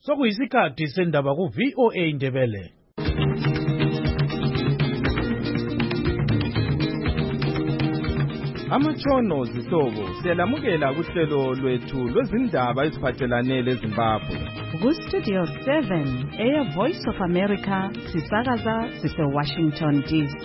Sokuyisikhathi sendaba ku VOA Indebele. Amatshono zihlobo siyalamukela kuhlelo lwethu lwezindaba eziphathelane leZimbabwe. Ku Studio 7 Air Voice of America sisakaza sise Washington DC.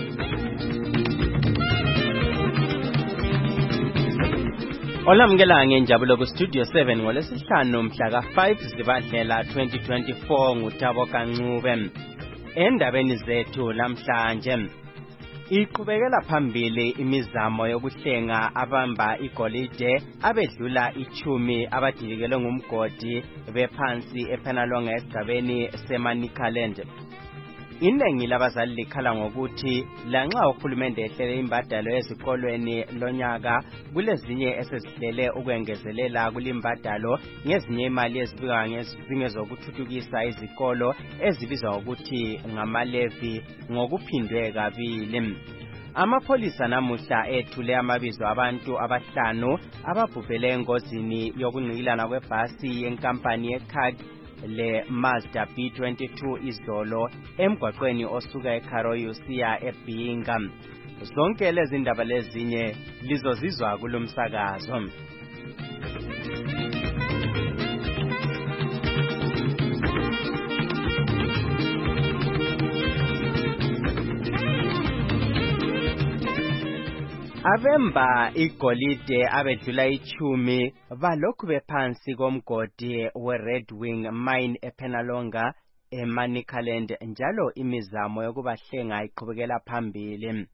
Olamukela ngenjabulo ku Studio 7 ngolesihlanu mhla ka5 Zibandlela 2024 nguThabo Kancube. Endabeni zethu namhlanje iqhubekela phambili imizamo yokuhlenga abamba igolide abedlula 10 abadilikele ngumgodi bephansi ePenalonga esigabeni seManicaland. Inengi labazali likhala ngokuthi lanxa uhulumende ehlele imbadalo ezikolweni lonyaka kulezinye esezihlele ukwengezelela kulimbadalo ngezinye imali ezibika ngezokuthuthukisa izikolo ezibizwa ukuthi ngamalevi ngokuphindwe kabili. Amapholisa namuhla ethule amabizo abantu abahlanu ababhubhele engozini yokunqilana kwebhasi yenkampani yeCard le Mazda B22 izolo emgwaqweni osuka eKaroyi usiya eBhinga. Zonke lezi ndaba lezinye lizozizwa kulomsakazo. Abemba igolide abedlula 10 balokhu bephansi komgodi weRed Wing mine ePenalonga eManicaland njalo imizamo yokubahlenga iqhubekela phambili.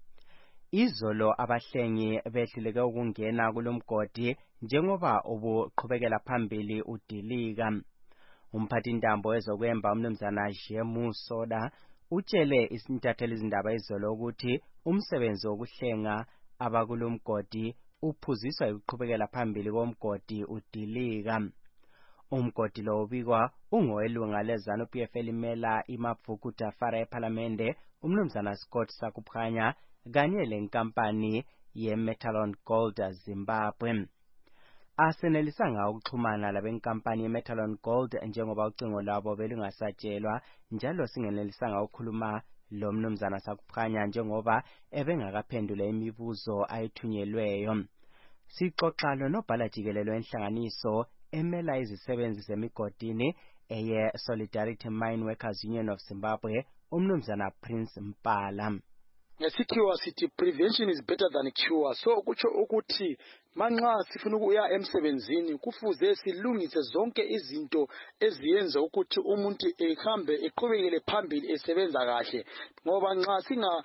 Izolo abahlengi behluleke ukungena kulomgodi njengoba ubuqhubekela phambili udilika. Umphathintambo wezokwemba umnumzana Jemu Soda utshele isintatheli izindaba izolo ukuthi umsebenzi wokuhlenga abakulomgodi uphuziswa ukuqhubekela phambili komgodi udilika. Umgodi lo ubikwa ungowelunga leZANU-PF elimela iMabvuku Dafara eParliamente umnumzana Scott Sakuphanya kanye lenkampani yeMetalon Gold Zimbabwe. Asenelisanga ukuxhumana labenkampani yeMetalon Gold njengoba ucingo lwabo belungasatshelwa njalo singenelisanga ukukhuluma lo mnumzana Sakuphanya njengoba ebengakaphendula imibuzo ayithunyelweyo. Sixoxa nobhala jikelelo enhlanganiso emela izisebenzi zemigodini eye Solidarity Mine Workers Union of Zimbabwe umnumzana Prince Mpala. Ngesikhiwa sithi prevention is better than cure. So kutsho ukuthi manxa sifuna ukuya emsebenzini kufuze silungise zonke izinto eziyenza ukuthi umuntu ehambe eqhubekele phambili esebenza kahle, ngoba nxa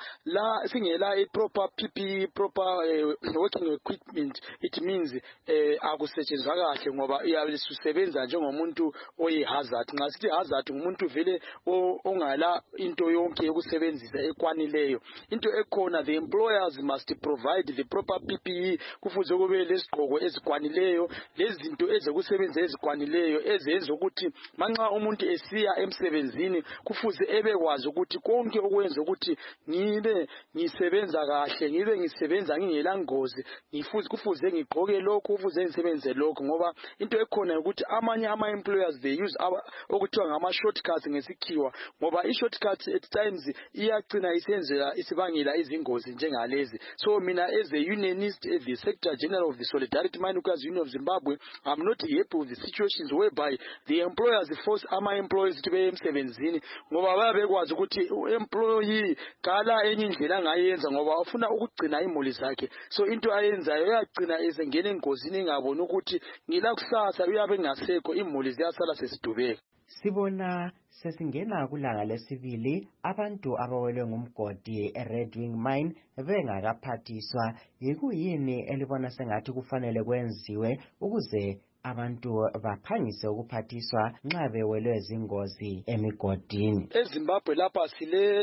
singela proper PPE, proper working equipment, it means akusetshenzwa kahle ngoba iyabe sisebenza njengomuntu oyihazard. Nxa sithi hazard umuntu vele ongala into yonke yokusebenzisa ekwanileyo. Into ekhona, the employers must provide the proper PPE, kufuze kube lesigqoko ezikwanileyo lezinto ezokusebenza ezikwanileyo ezenza ukuthi manxa umuntu esiya emsebenzini kufuze ebekwazi ukuthi konke okwenza ukuthi ngibe ngisebenza kahle, ngibe ngisebenza ngingela ngozi, kufuze ngigqoke lokho, kufuze ngisebenze lokho, ngoba into ekhona ukuthi amanye ama-employers they use okuthiwa ngama-shortcuts ngesikhiwa, ngoba i-shortcuts at times iyagcina isenzela isibangela izingozi njengalezi. So mina as a unionist, as the Secretary General of the Solidarity Mine Workers Union of Zimbabwe, I'm not happy with the situations whereby the employers force ama-employees to be emsebenzini ngoba bayabekwazi ukuthi u-employee kala enye indlela angayenza ngoba ufuna ukugcina imuli zakhe. So into ayenzayo uyagcina esengena engozini engaboni ukuthi ngila kusasa uyabe ngasekho, imuli ziyasala sesidubeka. Sibona sesingena kulanga lesibili abantu abawelwe ngumgodi eRed Wing Mine bengakaphathiswa. Yikuyini elibona sengathi kufanele kwenziwe ukuze abantu baphangise ukuphathiswa nxa bewelwe zingozi emigodini? EZimbabwe lapha sile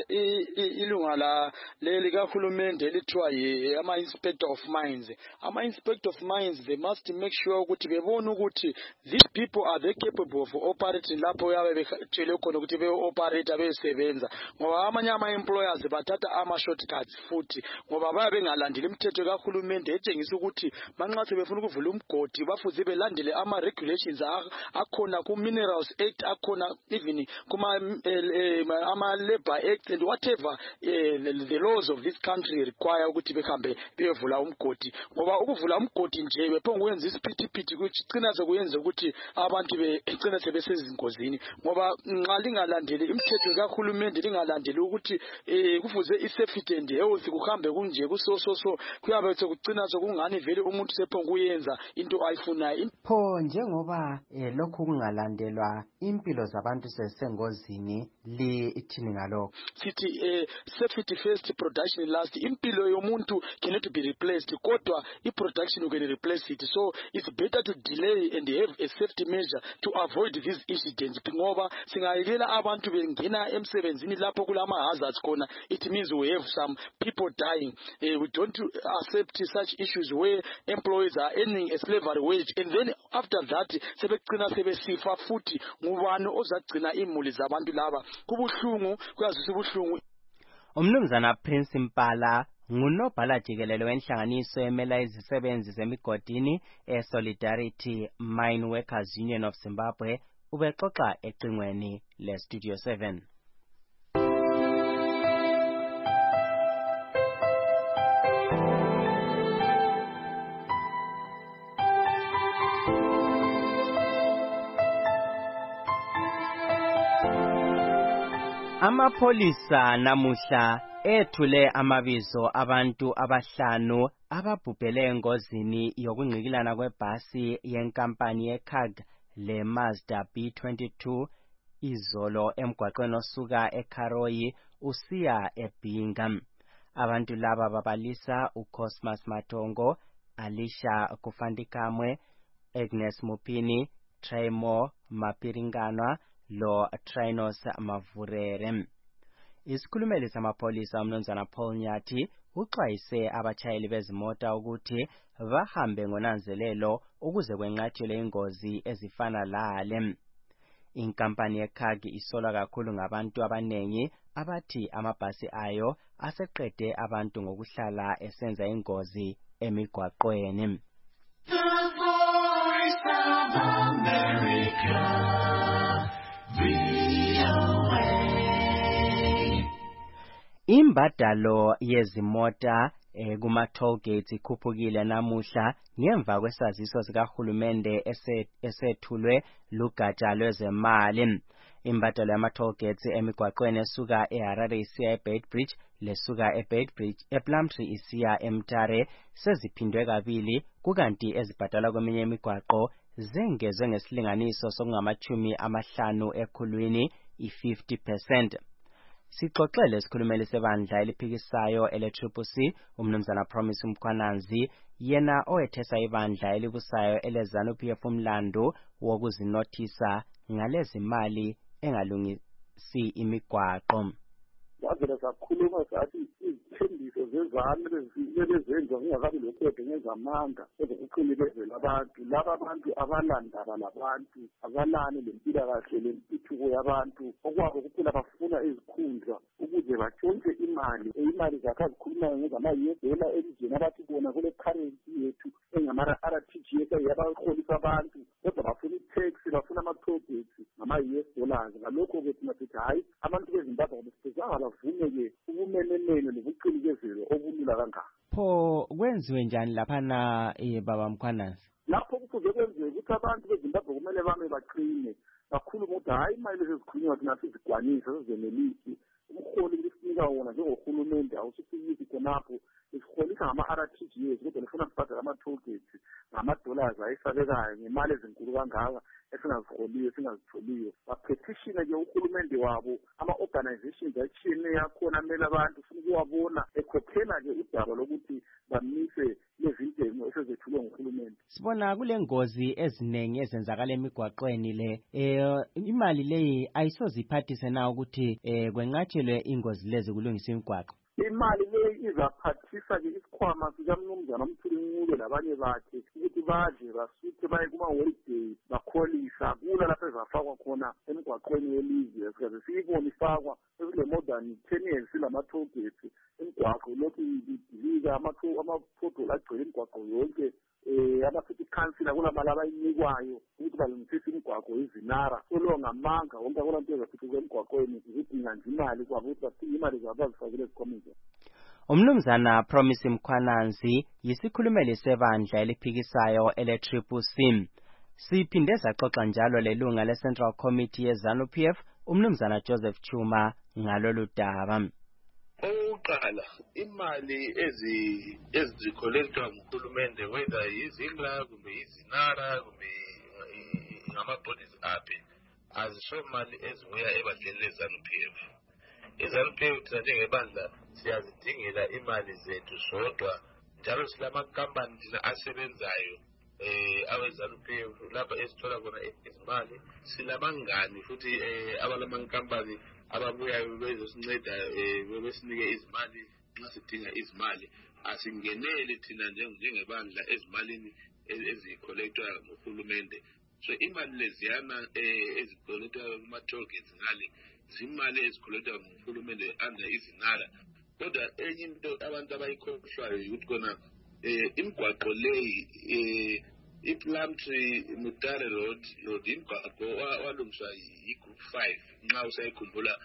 ilunga likahulumende elithiwa ama-inspector of mines. Ama-inspector of mines, they must make sure ukuthi bebone ukuthi these people are they capable of operating lapho yabe betshele khona ukuthi be-operate besebenza, ngoba amanye ama-employers bathatha ama-shortcuts futhi ngoba bayabe bengalandeli imithetho kahulumende etshengisa ukuthi manxa sebefuna ukuvula umgodi bafuze belandele ama-regulations akhona ku-Minerals Act, akhona even ama-Labor Act and whatever the laws of this country require ukuthi behambe beyevula umgodi. Ngoba ukuvula umgodi nje bephonguyenza isiphithiphithi kucina sekuyenza ukuthi abantu becina sebesezingozini. Ngoba nxa lingalandeli imithetho kahulumende, lingalandeli ukuthi kufuze i-safety and health kuhambe kunje kusososo, kuyabe sekucina sekungani vele umuntu sephonguyenza into ayifunayo. Pho njengoba lokhu kungalandelwa impilo zabantu sesengozini lithini ngalokho? Sithi safety first, production last. Impilo yomuntu cannot be replaced, kodwa i-production can replace it. So it's better to delay and have a safety measure to avoid these incidents. Ngoba singayekela abantu bengena emsebenzini lapho kulama hazards khona, it means we have some people dying. We don't accept such issues where employees are earning a slavery wage, and then after that sebegcina sebesifa futhi ngubani ozagcina imuli zabantu laba. Kubuhlungu, kuyazisa ubuhlungu. Umnumzana Prince Mpala ngunobhala jikelele wenhlanganiso emela izisebenzi zemigodini Solidarity Mine Workers Union of Zimbabwe ubexoxa ecingweni le Studio 7. Amapholisa namuhla ethule amabizo abantu abahlanu ababhubhele engozini yokungqikilana kwebhasi yenkampani yeCarg le Mazda B22 izolo emgwaqweni osuka eKaroyi usiya eBhinga. Abantu laba babalisa uCosmas Matongo, Alisha Kufandikamwe, Agnes Mupini, Tremo Mapiringanwa lo Trinos Mavurere. Isikhulumeli samapholisa umnumzana Paul Nyathi uxwayise abachayeli bezimota ukuthi bahambe ngonanzelelo ukuze kwenqatshelwe ingozi ezifana lale. Inkampani yeCarg isolwa kakhulu ngabantu abanengi abathi amabhasi ayo aseqede abantu ngokuhlala esenza ingozi emigwaqweni. The Voice of America. Imbadalo yezimota kuma toll gates ikhuphukile namuhla ngemva kwesaziso sikahulumende esethulwe lugatsha lwezemali. Imbadalo yama toll gates emigwaqweni esuka eHarare isiya eBeitbridge lesuka eBeitbridge ePlumtree isiya eMtare seziphindwe kabili, kukanti ezibhadalwa kweminye imigwaqo zengezwe ngesilinganiso sokungama-50 ekhulwini i-50%. Sixoxele isikhulumeli sebandla eliphikisayo ele-CCC umnumzana Promise Mkhwananzi, yena owethesa ibandla elibusayo eleZANU-PF umlando wokuzinothisa ngalezimali engalungisi imigwaqo. Wazela sakhuluma sathi izithembiso zezami lezenziwa ngingakabi lokho ngezamanga ezokuqinikezela abantu laba bantu abalandaba labantu abalani lempilakahle lempithuko yabantu okwabo kuphela bafuna izikhundla ukuze batshontshe imali zakhe azikhulumayo ngezama-US elizweni abathi bona kule currency yethu engama-RTGS yabaholisa abantu kodwa bafuna i-tax bafuna ama-projects ngama-US. Ngalokho-ke thina sithi hayi abantu beZimbabwe besizanga bavume-ke ubumenemene nobuqinikezelo obulula kangaka. Pho kwenziwe njani laphana baba Mkhwananzi? Lapho kufuze kwenziwe ukuthi abantu beZimbabwe kumele bame baqine kakhulu ukuthi hayi imali ezikhulunywa thina sizigwanisa sizenelisi umholi lisinika wona njengohulumende awusifikisi khonapho isiholisa ngama-RTGS kodwa lifuna sibhadale ama-toll gates ngama-dollars ayesabekayo ngemali ezinkulu kangaka esingaziholiyo esingazitholiyo. Bapetitiona-ke uhulumende wabo ama-organizations atshiyeneyo akhona amele abantu ufuna ukuwabona ekhokhela-ke udaba lokuthi bamise lezintengo esezethulwe nguhulumende. Sibona kule ngozi eziningi ezenzakala emigwaqweni le imali leyi ayisoziphathise na ukuthi kwenqatshelwe ingozi lezi kulungisa imigwaqo. Imali leyi izaphathisa-ke isikhwama sikamnumzana uMthuli labanye bakhe ukuthi badle basuthe baye kuma-holiday bakholisa kula lapho ezafakwa khona emigwaqweni yelizwe. Sikaze siyibone ifakwa sekule more than 10 years silama-toll gates imigwaqo lokhu idilika ama-pothole agcwele imigwaqo yonke ama-city ikhansila kulamali abayinikwayo ukuthi balungisise imigwaqo izinara solo ngamanga wonke abantu ezafika emgwaqweni zidinga nje imali kwabo ukuthi basinye imali zabo bazifakile ezikhomeni. Umnumzana Promise Mkhwananzi yisikhulumeli sebandla eliphikisayo ele-CCC. Siphinde saxoxa njalo lelunga le-Central Committee ye-ZANU-PF umnumzana Joseph Chuma ngalolu daba. Oqala imali ezikholekthwa nguhulumende whether izindla kumbe izinara kumbe ngama-bodies aphi azisho mali ezibuya ebandleni le-ZANU-PF. I-ZANU-PF thina njengebandla siyazidingela imali zethu sodwa njalo silamakampani thina asebenzayo awe-ZANU-PF lapha esithola khona izimali. Silabangani futhi abalamankampani ababuyayo bezosinceda besinike izimali nxa sidinga izimali. Asingeneli thina njengebandla ezimalini ezikholekthwa nguhulumende. So imali leziyana ezikholekthwa kuma-toll gates ngale zimali ezikholekthwa nguhulumende under izinara. Kodwa enye into abantu abayikhohlwayo ukuthi kona imigwaqo leyi iPlumtree Mutare Road imigwaqo walungiswa yi-Group 5 nxa usayikhumbula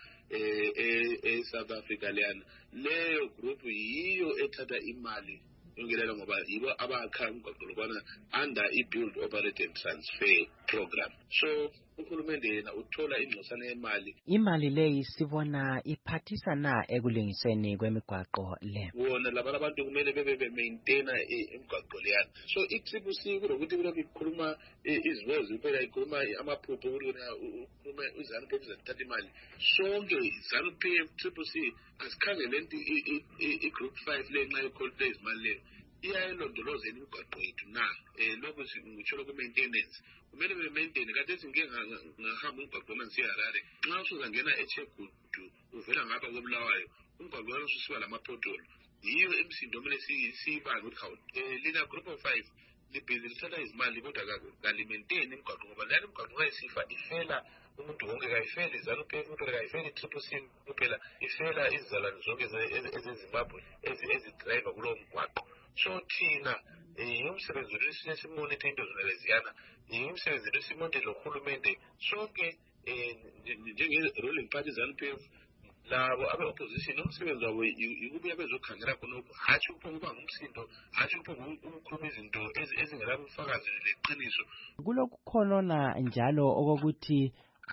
e-South Africa leyana. Leyo group yiyo ethatha imali yonkelela ngoba yibo abakha umgwaqo lokwana under i-Build, Operate and Transfer program. So uhulumende yena uthola ingxosana yemali. Imali leyi sibona iphathisa na ekulungisweni kwemigwaqo le? Wona laba abantu kumele bebe-maintaina imigwaqo leyana. So i-CCC kulokuthi kulokhu ikhuluma izibozi kuphela ikhuluma amaphupho ukhuluma iZANU-PF zathatha imali. Sonke iZANU-PF CCC asikhangele i-Group 5 le nxa yokholekthwa izimali leyo iyayilondolozela imigwaqo yethu na lokhu ngitsho loku-maintenance kumele be-maintaine. Kade singeke ngahamba umgwaqo wami ngiseHarare nxa usuzangena eChegutu uvela ngapha koBulawayo umgwaqo wami ususiba lamaphotolo. Yiyo emsindo kumele siyibange ukuthi hawu lina Group of 5 libhizi lithatha izimali kodwa kalimaintaine imigwaqo ngoba leyana imigwaqo ngayisifa ifela umuntu wonke, kayifeli iZANU-PF kuphela, kayifeli i-CCC kuphela, ifela izizalwane zonke ezeZimbabwe ezidrayiva kulowo mgwaqo. So thina umsebenzi wethu simonithe into zona leziyana, umsebenzi wethu simonithe lohulumende sonke njenge-ruling party ZANU-PF labo abe-opposition. Umsebenzi wabo yikubuya bezokhangela khonokho, hatshi ukuba ngumsindo, hatshi ukukhuluma izinto ezingelabufakazi leqiniso. Kulokukhonona njalo okokuthi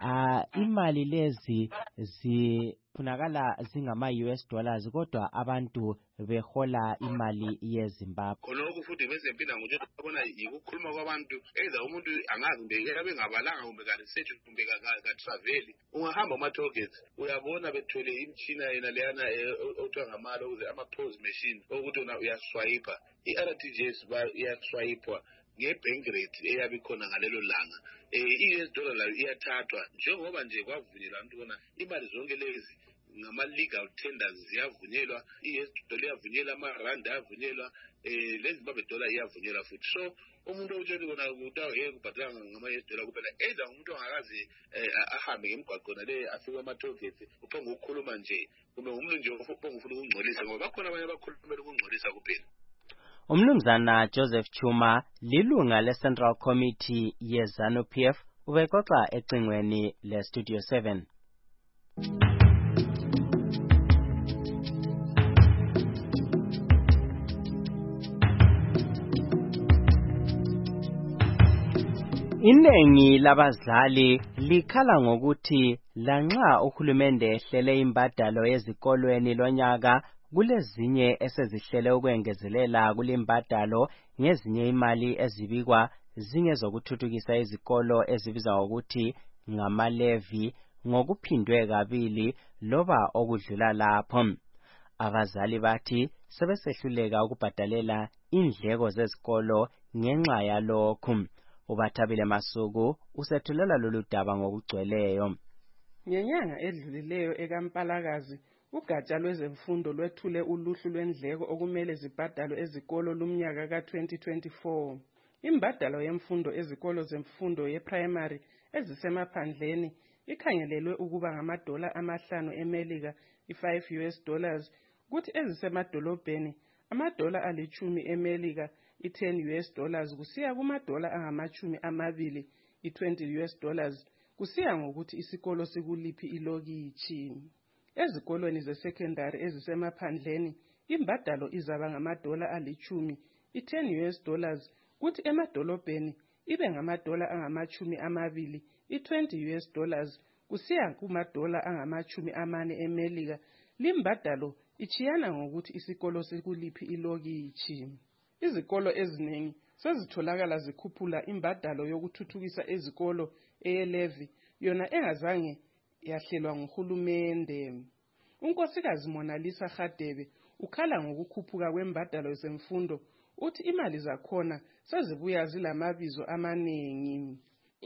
imali lezi zifunakala zingama-US dollars kodwa abantu behola imali yeZimbabwe. Khonokho futhi bezempila ngokuthi babona yikukhuluma kwabantu eza umuntu angazi kumbe abengabalanga kumbe ka-research kumbe ka-traveli. Ungahamba ama-toll gates uyabona bethwele imitshina yena leyana okuthiwa ngamalo ukuze ama-POS machine okuthi wona uyaswayipa. I-RTGS iyaswayipwa nge-bank rate eyabe ikhona ngalelo langa. I-US dollar layo iyathathwa njengoba nje kwavunyelwa abantu bona imali zonke lezi ngama-legal tenders ziyavunyelwa. I-US dollar iyavunyelwa, amarandi ayavunyelwa, leZimbabwe dollar iyavunyelwa futhi. So umuntu okutshela kona ukuthi awuyeke kubhadala ngama-US dollar kuphela either umuntu ongakaze ahambe ngemigwaqo nale afike ama-toll gates uphonga ukukhuluma nje kumbe umuntu nje uphonga ufuna ukungcolisa ngoba bakhona abanye abakhulumela ukungcolisa kuphela. Umnumzana Joseph Chuma lilunga le-Central Committee ye-ZANU-PF ubexoxa ecingweni le-Studio 7. Inengi labazali likhala ngokuthi lanxa uhulumende ehlele imbadalo ezikolweni lonyaka kulezinye esezihlele ukwengezelela kulimbadalo ngezinye imali ezibikwa zingezokuthuthukisa izikolo ezibizwa ngokuthi ngama-levy ngokuphindwe kabili loba okudlula lapho. Abazali bathi sebesehluleka ukubhadalela indleko zezikolo ngenxa yalokhu. Ubathabile Masuku usethulela lolu daba ngokugcweleyo. Ngenyanga edlulileyo eKampalakazi ugatsha lwezemfundo lwethule uluhlu lwendleko okumele zibhadalwe ezikolo lumnyaka ka-2024. Imbadalo yemfundo ezikolo zemfundo ye-primary ezisemaphandleni ikhangelelwe ukuba ngama-$5 eMelika, i-$5 US, kuthi ezisemadolobheni $10 eMelika, i-10 US dollars kusiya kumadola angamachumi amabili i-20 US dollars kusiya ngokuthi isikolo sikuliphi ilokitshi. Ezikolweni ze-secondary ezisemaphandleni imbadalo izaba ngamadola alichumi i-10 US dollars kuthi emadolobheni ibe ngamadola angamachumi amabili i-20 US dollars kusiya kumadola angamachumi amane eMelika. Limbadalo ichiyana ngokuthi isikolo sikuliphi ilokitshi. Izikolo eziningi sezitholakala zikhuphula imbadalo yokuthuthukisa ezikolo eyelevi yona engazange yahlelwa nguhulumende. Unkosikazi Monalisa Hadebe ukhala ngokukhuphuka kwembadalo zemfundo uthi imali zakhona sezibuya zilamabizo amaningi.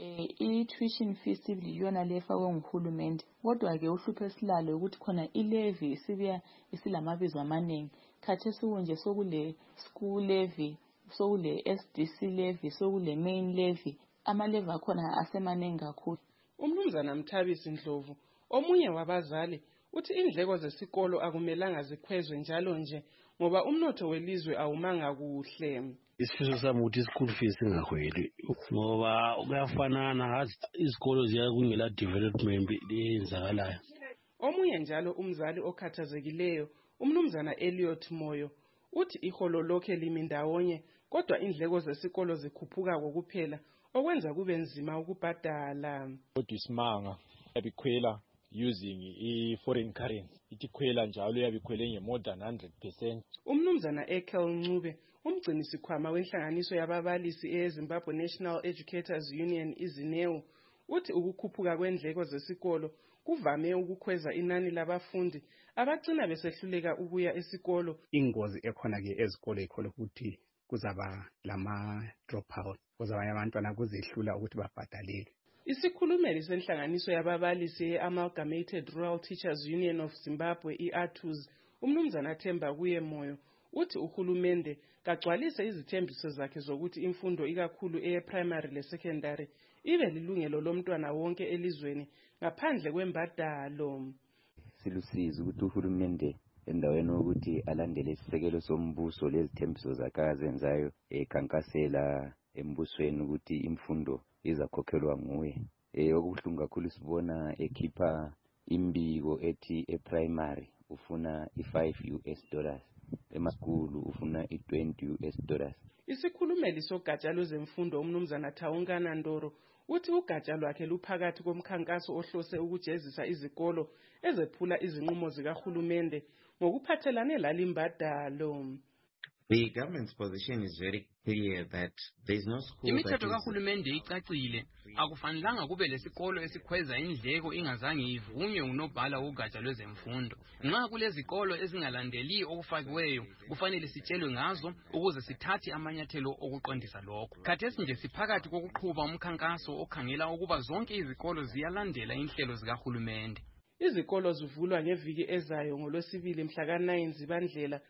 I-tuition fees yona lefakwe nguhulumende kodwa ke uhlupho esilalo ukuthi khona ilevy isibuya isilamabizo amaningi. Khathesi kunje sokule school levy, sokule SDC levy, sokule main levy. Amalevy akhona asemaningi kakhulu. Umnumzana Mthabisi Ndlovu omunye wabazali uthi indleko zesikolo akumelanga zikhwezwe njalo nje ngoba umnotho welizwe awumanga kuhle. Isifiso sami ukuthi school fees ingahweli ngoba kuyafanana izikolo ziya kungela development eyenzakalayo. Omunye njalo umzali okhathazekileyo umnumzana Elliot Moyo uthi iholo lokhe limi ndawonye kodwa indleko zesikolo zikhuphuka kokuphela okwenza kube nzima ukubhadala. Kodwa isimanga yabikhwela using i-foreign currency itikhwela njalo yabikhwele nge-more than 100%. Umnumzana Ekel Ncube umgcinisikhwama wenhlanganiso yababalisi eZimbabwe National Educators Union iZineu uthi ukukhuphuka kwendleko zesikolo kuvame ukukhweza inani labafundi abagcina besehluleka ukuya esikolo. Ingozi ekhona ke ezikolo ikhona ukuthi kuzaba lama dropout, kuzaba abantwana kuzehlula ukuthi babhadalele. Isikhulumeli senhlanganiso yababalisi ye-Amalgamated Rural Teachers Union of Zimbabwe i-ATUZ umnumzana Themba kuye Moyo uthi uhulumende kagcwalise izithembiso zakhe zokuthi imfundo ikakhulu eye-primary le-secondary ibe lilungelo lomntwana wonke elizweni ngaphandle kwembadalo. Silusizi ukuthi uhulumende endaweni ukuthi alandele isisekelo sombuso lezithembiso zakhe azenzayo ekhankasela embusweni ukuthi imfundo izakhokhelwa nguye. Okubuhlungu kakhulu sibona ekhipha imbiko ethi e-primary ufuna i-5 US dollars, emaskulu ufuna i-20 US dollars. Isikhulumeli sogatsha lwezemfundo umnumzana Thawungana Ndoro uthi ugatsha lwakhe luphakathi komkhankaso ohlose ukujezisa izikolo ezephula izinqumo zikahulumende ngokuphathelane lalimbadalo. The government's position is very clear that there is no school. Imithetho kahulumende icacile, akufanelanga kube lesikolo esikhweza indleko ingazange ivunywe unobhala wogatsha lwezemfundo. Nxa kulezikolo ezingalandeli okufakiweyo, kufanele sitshelwe ngazo ukuze sithathe amanyathelo okuqondisa lokho. Khathesi nje siphakathi kokuqhuba umkhankaso okhangela ukuba zonke izikolo ziyalandela inhlelo zikahulumende. Izikolo zivulwa ngeviki ezayo ngoLwesibili mhla ka-9 Zibandlela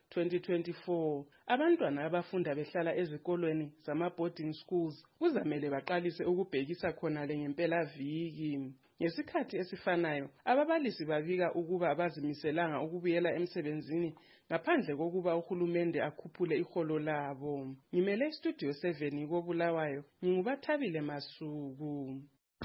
2024. Abantwana abafunda behlala ezikolweni zama-boarding schools kuzamele baqalise ukubhekisa khonale ngempelaviki. Ngesikhathi esifanayo, ababalisi babika ukuba bazimiselanga ukubuyela emsebenzini ngaphandle kokuba uhulumende akhuphule iholo labo. Ngimele Studio 7 koBulawayo, nginguBathabile Masuku.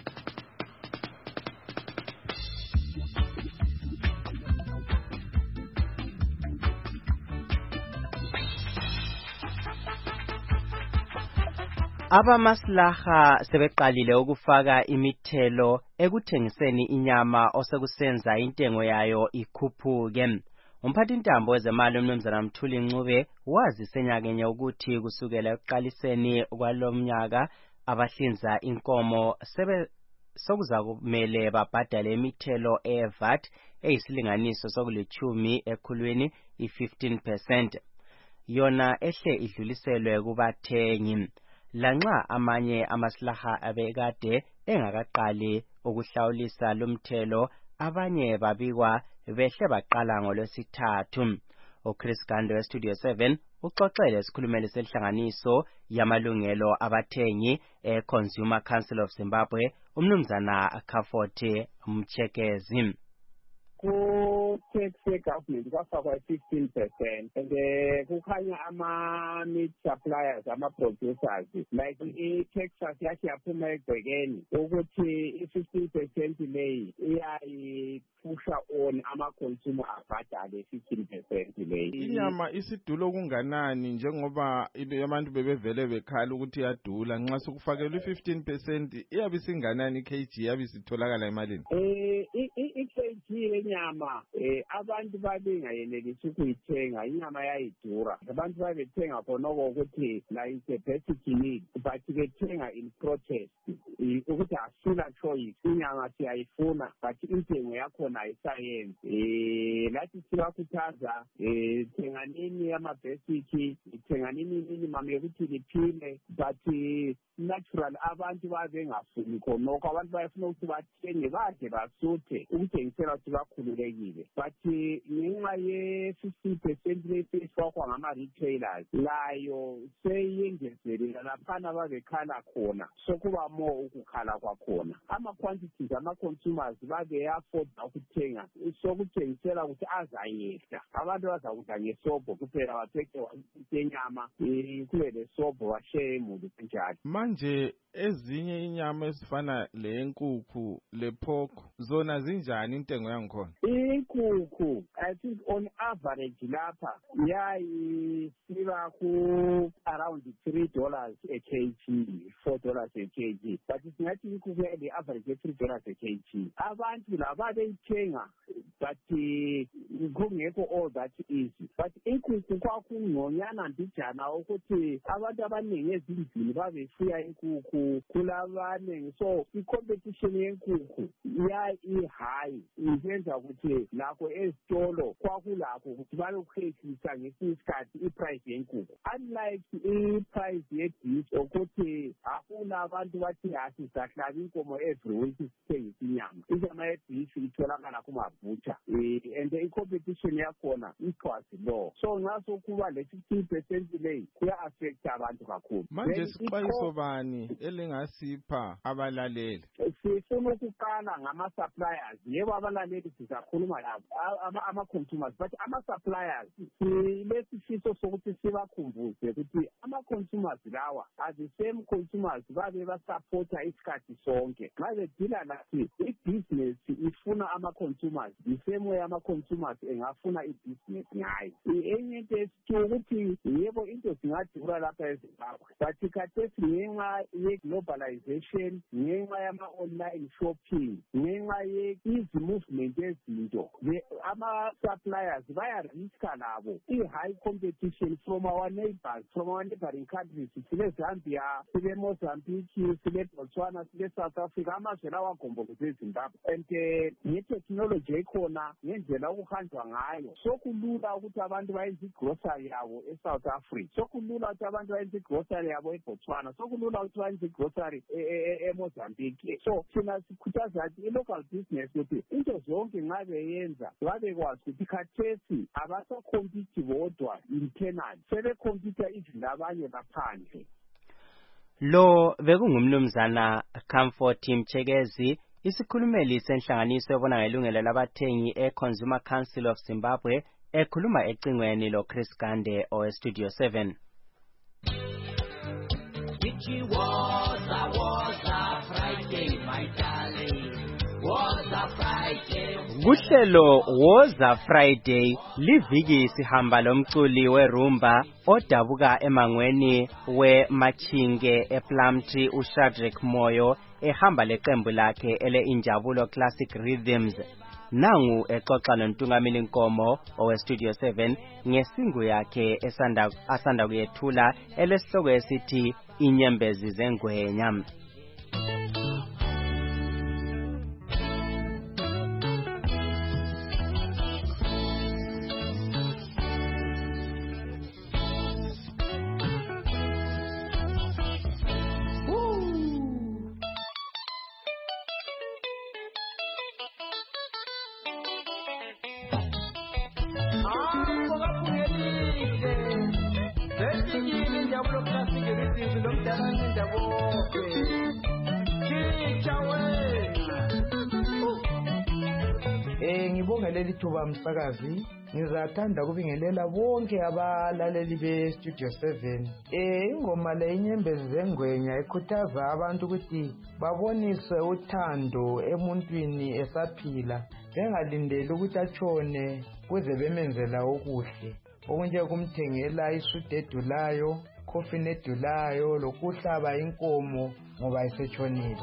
Abamaslaha sebeqalile ukufaka imithelo ekuthengiseni inyama osekusenza intengo yayo ikhuphuke. Umphathintambo wezemali umnumzana Mthuli Ncube wazisenyakenye ukuthi kusukela ekuqaliseni kwalomnyaka abahlinza inkomo sokuzakumele babhadale imithelo eVAT eyisilinganiso sokulithumi ekhulwini i-15%. Yona ehle idluliselwe kubathengi. Lanxa amanye amaslaha abekade engakaqali ukuhlawulisa lumthelo, abanye babikwa behle baqala ngoLwesithathu. uChris Gando weStudio 7 uxoxele isikhulumeli senhlanganiso yamalungelo abathengi eConsumer Council of Zimbabwe umnumzana Khafote Mchekezi. tax ye-government kwafakwa 15%, and kukhanya ama-meat suppliers, ama-producers, like i-Texas yakhe yaphuma egcekeni ukuthi i-15% leyi iyayiphusha on ama-consumer abhadale 15% leyi. Inyama isidulo kunganani njengoba abantu bebevele bekhala ukuthi iyadula, nxa sokufakelwa i-15% iyabe singanani i-kg yabe isitholakala emalini? I-kg yenyama abantu babengayenelisi ukuyithenga, inyama yayidura. Abantu babethenga khonoko ukuthi la is a basic need, but bethenga in protest ukuthi asila choice, inyama siyayifuna but intengo yakhona ayisayenzi. Lathi sibakhuthaza thenganini ama-basic, thenganini minimum yokuthi liphile, but natural abantu babengafuni khonoko, abantu bayafuna ukuthi bathenge bade basuthe ukuthengisela ukuthi bakhululekile. But ngenxa ye-15% lesifakwa ngama-retailers layo seyengezelela laphana babekhala khona, sokuba more ukukhala kwakhona. Ama-quantities ama-consumers babe-afforda ukuthenga, sokuthengisela ukuthi azayehla. Abantu bazakudla ngesobho kuphela, bapheke inyama kube lesobho bashiye imuli kanjalo. Manje ezinye inyama ezifana lenkukhu le-pork zona zinjani intengo yangikhona? Inkukhu I think on average lapha yayisiba ku around $3 a kg, $4 a kg, but singathi inkukhu yale average $3 a kg. Abantu laba beyithenga but kungekho all that easy, but inkukhu kwakungonyana mbijana ukuthi abantu abaningi ezindlini babefuya inkukhu kulabanengi, so i-competition yenkukhu i-high, iyenza ukuthi lakho ezitolo kwakulakho ukuthi balokukhehlisa ngesinye isikhathi i-price yenkukhu, unlike i-price ye-beef ukuthi afuna abantu bathi asizahlaba inkomo every week sithengisa inyama ye-beef itholakala kumabutha, and i-competition yakhona was low. So nxa sokuba le-15% leyi kuya-affect abantu kakhulu. Manje sixwayiso bani elingasipha abalaleli? Sifuna ukuqala ngama-suppliers. Yebo abalaleli sizakhuluma labo ama-consumers, but ama-suppliers silesifiso sokuthi sibakhumbuze ukuthi ama-consumers lawa are the same consumers babe basupporta isikhathi sonke. Nxa bedila lathi i-business ifuna ama-consumers, the same way ama-consumers engafuna i-business ngayo. Enye into esithi ukuthi yebo into zingadura lapha eZimbabwe, but khathesi ngenxa ye-globalization, ngenxa yama-online shopping, ngenxa ye-easy movement yezinto, ama-suppliers bayariska labo i-high competition from our neighbors, from our neighboring countries. Sile Zambia, sile Mozambique, sile Botswana, sile South Africa, amazwe lawa agomboleze eZimbabwe. And nge-technology ekhona, ngendlela okuhanjwa ngayo, sokulula ukuthi abantu bayenze i-grocery yabo e-South Africa, sokulula ukuthi abantu bayenze i-grocery yabo e-Botswana, sokulula ukuthi bayenze i-grocery e-Mozambique. So thina sikhuthaza ukuthi i-local business ukuthi into zonke nxa beyenza babekwazi ukuthi khathesi abasakhompiti bodwa internal, sebekhompita even abanye baphandle. Lo bekungumnumzana Comfort Mchegezi, isikhulumeli senhlanganiso ebona ngelungelo labathengi e-Consumer Council of Zimbabwe, ekhuluma ecingweni lo Chris Gande owe-Studio 7. Kuhlelo Woza Friday liviki sihamba lomculi werumba odabuka emangweni weMachinge ePlumtree uShadrack Moyo ehamba leqembu lakhe ele-Injabulo Classic Rhythms. Nangu exoxa noNtungameli Nkomo owe-Studio 7 ngesingu yakhe asanda kuyethula elesihloko esithi Inyembezi Zengwenya. Ngiyabonga leli thuba msakazi. Ngizathanda kubingelela bonke abalaleli be-Studio 7. Ingoma le inyembezi zengwenya ikhuthaza abantu ukuthi babonise uthando emuntwini esaphila, bengalindeli ukuthi atshone kuze bemenzela okuhle. Okunje kumthengela isudu edulayo, coffin edulayo, lokuhlaba inkomo ngoba isetshonile.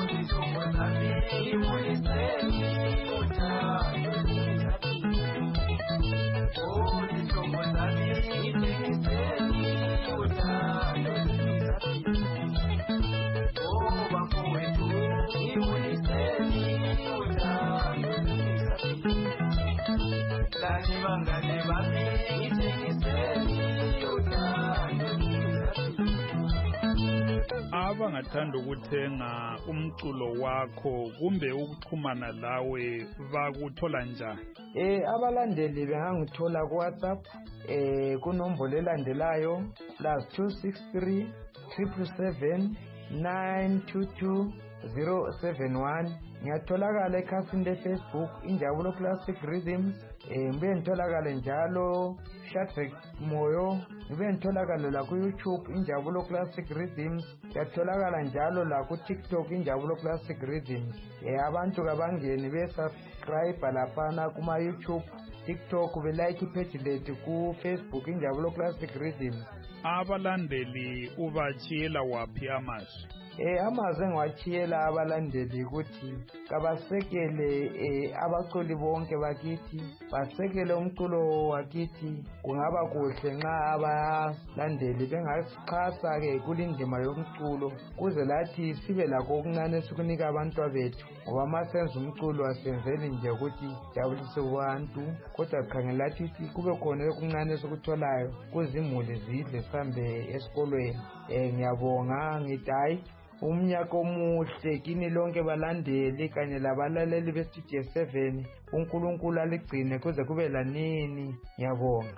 Abangathanda ukuthenga umculo wakho kumbe ukuxhumana lawe bakuthola njani? Abalandeli bengangithola ku WhatsApp kunombolo elandelayo +263 777 922 071. Ngiyatholakala ekhasini leFacebook Injabulo Classic Rhythms. Ngibe ngitholakala njalo Shadrack Moyo. Ngibe ngitholakala la ku YouTube Injabulo Classic Rhythms. Ngiyatholakala njalo la ku TikTok Injabulo Classic Rhythms. Abantu kabangeni be-subscribe laphana kuma YouTube, TikTok, be-like page lethu ku Facebook Injabulo Classic Rhythms. Abalandeli ubachiyela waphi amazwi? Amazwi engiwachiyela abalandeli ukuthi kabasekele abaculi bonke bakithi, basekele umculo wakithi. Kungaba kuhle nxa abalandeli bengasixhasa ke kulindima yomculo kuze lathi sibe lakho okuncane esikunika abantu bethu, ngoba masenza umculo asenzeli nje ukuthi jabulise abantu, kodwa khangela lathi kube khona okuncane esikutholayo kuzimuli zidle sihambe esikolweni. Ngiyabonga ngithi hayi umnyaka omuhle kini lonke balandeli kanye labalaleli be-Studio 7. uNkulunkulu aligcine kuze kube lanini. Ngiyabonga.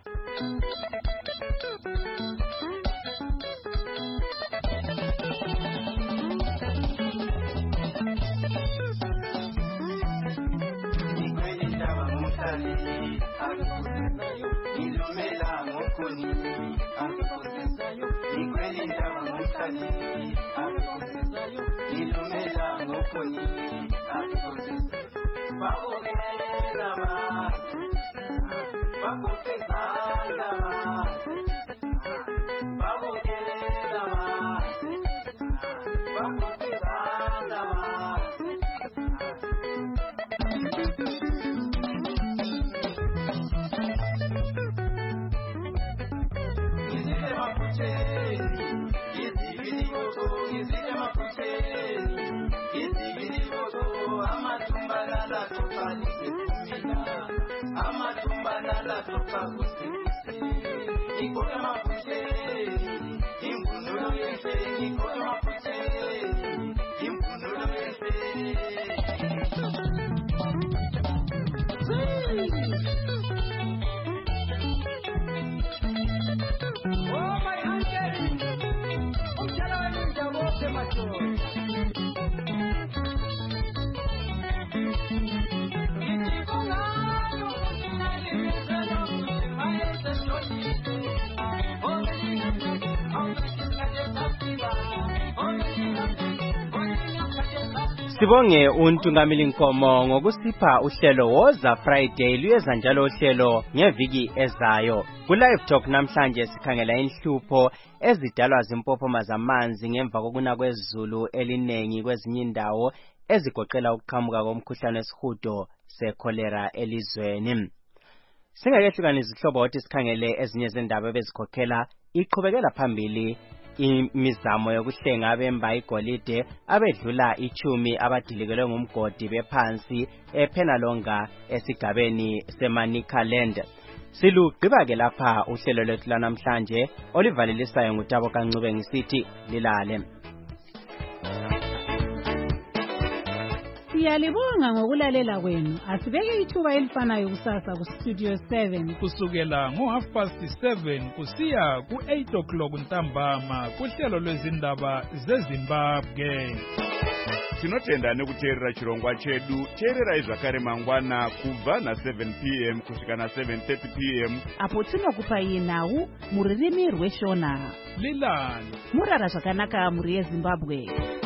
Sibonge uNtungamili Nkomo ngokusipha uhlelo Woza Friday luyeza njalo uhlelo ngeviki ezayo. Ku live talk namhlanje sikhangela inhlupho ezidalwa zimpophoma zamanzi ngemva kokuna kwezulu elinengi kwezinye indawo ezigoqela ukuqhamuka komkhuhlane wesihudo secholera elizweni. Singakehlukanisa ihlobo ukuthi sikhangele ezinye izindaba ebezikhokhela iqhubekela phambili imizamo yokuhlenga abemba igolide abedlula 10 abadilikelwe ngumgodi bephansi ePenalonga esigabeni seManicaland. Silugqiba ke lapha uhlelo lwethu lanamhlanje olivalelisayo nguTabo Kancube ngisithi lilale. Siyalibonga ngokulalela kwenu. Asibeke ithuba elifanayo kusasa ku Studio 7 kusukela ngo7:30 kusiya ku8 o'clock ntambama kuhlelo lwezindaba zeZimbabwe. Tinotenda nekuteerera chirongwa chedu. Teererai zvakare mangwana kubva na7 p.m. kusvika na7:30 p.m. apo tinokupai nhau mururimi rweshona. Lilani murara zvakanaka muri yeZimbabwe.